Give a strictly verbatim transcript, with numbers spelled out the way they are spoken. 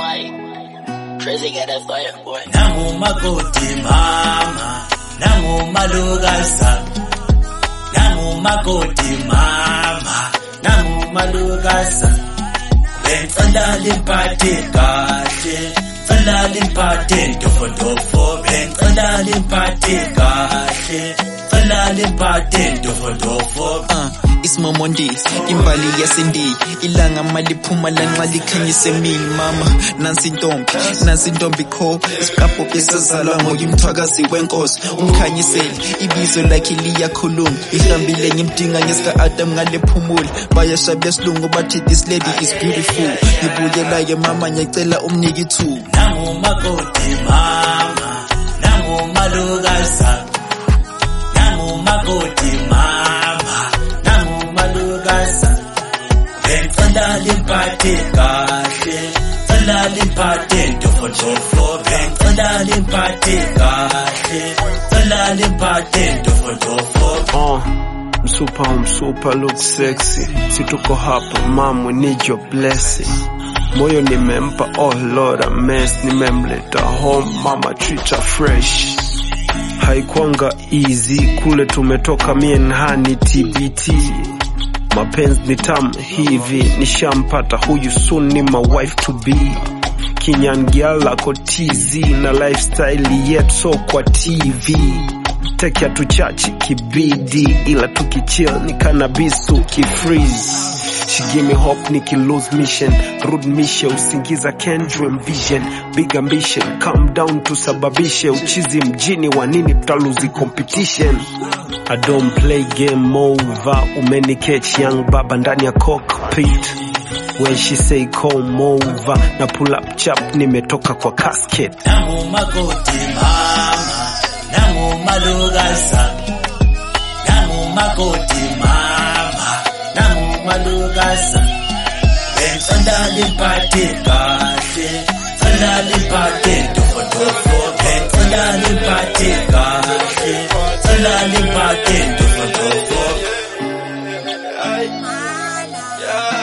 my crazy get that fire boy. Nangu makoti mama, nangu malugasa. Nangu makoti mama, nangu malugasa. Bengtsanda limpathe kahle, tsanda limpathe dofo dofo. Bengtsanda limpathe kahle, tsanda limpathe dofo dofo. Uh, it's Momondi, imbali yasindi, ilanga maliphuma lanxa likhanyise mini mama. Nansi ntombi, nansi ntombi kho, isikapho besazalwa ngoyimthwakazi wenkosi. Umkhanyiseli, ibizo lakhe liyakhuluma, ihambile ngimdinga ngesika Adam ngalephumula. Bayashabi yesilungu bathi this lady is beautiful. Ngibuyela ke mama ngiyacela umniki two. Nangu makoti mama, nangu malugasa. Nangu makoti mama, nangu malugasa. Bengtsanda limpathe kahle, tsanda limpathe dofo dofo. Bengtsanda limpathe kahle, tsanda limpathe dofo dofo. Uh, msupa msupa look sexy. Situko hapa mom, we need your blessing. Moyo nimempa, oh Lord a mess. Nimemleta home mama, treat her fresh. Haikwanga easy, kule tumetoka mie nhani T B T. Mapenzi ni tamu hivi, nishampata huyu soon ni my wife to be. Kinyangiala ko T Z na lifestyle yet so kwa T V. Teki tuchachi kibidi, ila tukichill ni cannabis ukifreeze. She give me hope niki lose mission, rude mission, usingiza can dream vision, big ambition, calm down tusababishe, uchizi mjini wanini tutaluzi competition. I don't play game over, umeni catch young baba ndani ya cockpit. When she say come over, na pull up chap nimetoka kwa casket. Nangu makoti mama, nangu malugasa. Nangu makoti mama, nangu malugasa. Bengtsanda limpathe kahle, tsanda limpathe dofo dofo. Bengtsanda limpathe kahle, tsanda limpathe dofo dofo.